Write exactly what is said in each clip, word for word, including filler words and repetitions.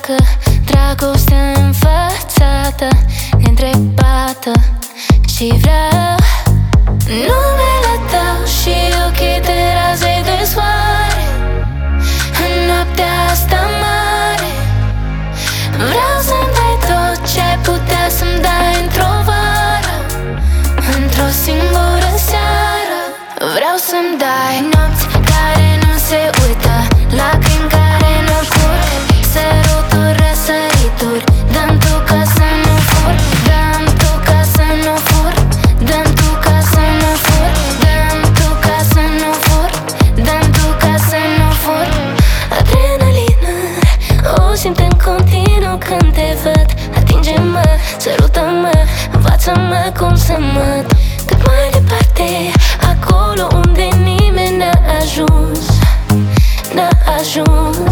facă dragostea înfățată, neîntrebată. Și vreau numele tău și ochii de raze de soare în noaptea asta mare. Vreau să-mi dai tot ce-ai putea să-mi dai într-o vară, într-o singură seară. Vreau să-mi dai nopți care nu se uită, lacrimi care nu curg, săruturi, răsărituri. Dă-mi tu ca să nu fur, dă-mi tu ca să nu fur, dă-mi tu ca să nu fur, dă-mi tu ca să nu fur, dă-mi tu ca să nu fur. Adrenalină o simt în continuu când te văd. Atinge-mă, sărută-mă, învață-mă cum să măt cât mai departe, acolo unde nimeni n-a ajuns, n-a ajuns.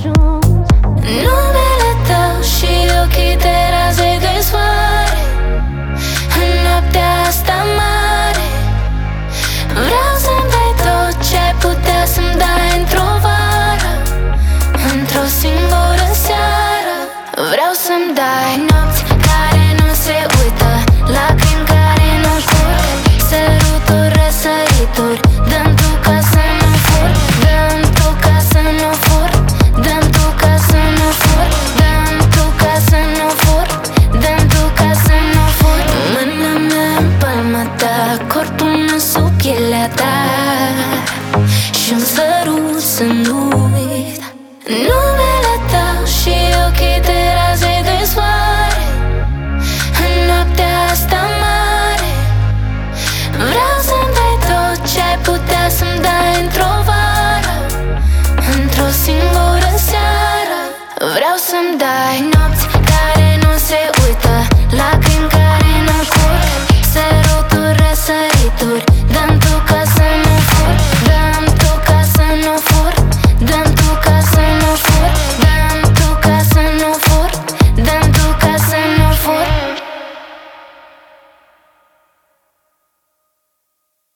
Numele tău și ochii de raze de soare în noaptea asta mare. Vreau să-mi dai tot ce-ai putea să-mi dai într-o vară, într-o singură seară. Vreau să-mi dai nopți care nu se uită, lacrimi care nu curg, săruturi, răsărituri. Dă-mi tu ca să nu fur, dă-mi tu ca să nu fur, dă-mi tu ca să nu fur, dă-mi tu ca să nu fur, dă-mi tu ca să nu fur. Mâna mea în palma ta, corpul meu sub pielea ta și un sărut să nu uit. Numele tău și ochii de raze de soare în noaptea asta mare. Vreau să-mi dai tot ce-ai putea să-mi dai într-o vară, într-o singură seară. Vreau să-mi dai